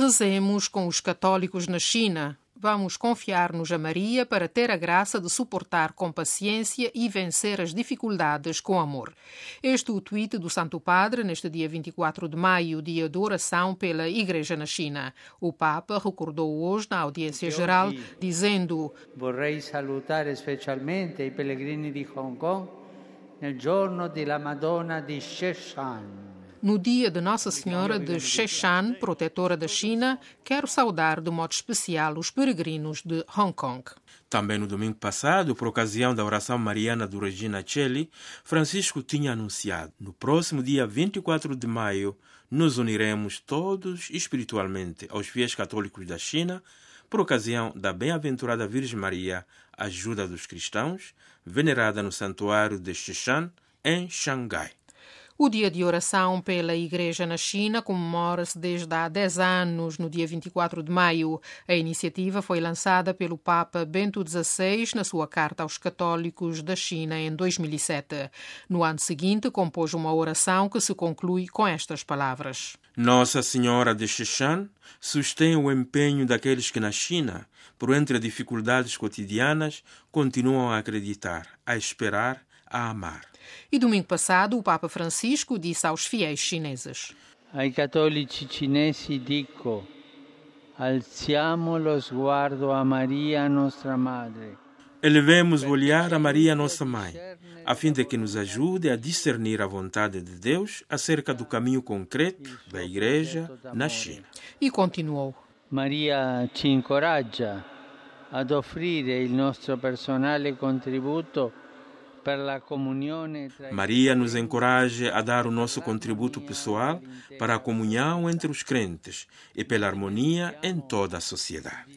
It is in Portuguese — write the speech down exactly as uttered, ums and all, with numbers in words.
Rezemos com os católicos na China. Vamos confiar-nos a Maria para ter a graça de suportar com paciência e vencer as dificuldades com amor. Este é o tweet do Santo Padre neste dia vinte e quatro de maio, dia de oração pela Igreja na China. O Papa recordou hoje na audiência geral, dizendo: Vorrei salutare especialmente i pellegrini di Hong Kong nel giorno della Madonna di Sheshan. No dia de Nossa Senhora de Sheshan, protetora da China, quero saudar de modo especial os peregrinos de Hong Kong. Também no domingo passado, por ocasião da oração mariana do Regina Coeli, Francisco tinha anunciado: no próximo dia vinte e quatro de maio, nos uniremos todos espiritualmente aos fiéis católicos da China, por ocasião da bem-aventurada Virgem Maria, ajuda dos cristãos, venerada no santuário de Sheshan, em Xangai. O dia de oração pela Igreja na China comemora-se desde há dez anos, no dia vinte e quatro de maio. A iniciativa foi lançada pelo Papa Bento dezasseis na sua carta aos católicos da China em dois mil e sete. No ano seguinte, compôs uma oração que se conclui com estas palavras: Nossa Senhora de Sheshan sustém o empenho daqueles que na China, por entre dificuldades cotidianas, continuam a acreditar, a esperar, a amar. E domingo passado, o Papa Francisco disse aos fiéis chineses: Ai cattolici cinesi dico, alziamo lo sguardo a Maria, nostra madre. Elevemos o olhar a Maria, nossa mãe, a fim de que nos ajude a discernir a vontade de Deus acerca do caminho concreto da Igreja na China. E continuou: Maria ci incoraggia ad offrire il nostro personale contributo. Maria nos encoraja a dar o nosso contributo pessoal para a comunhão entre os crentes e pela harmonia em toda a sociedade.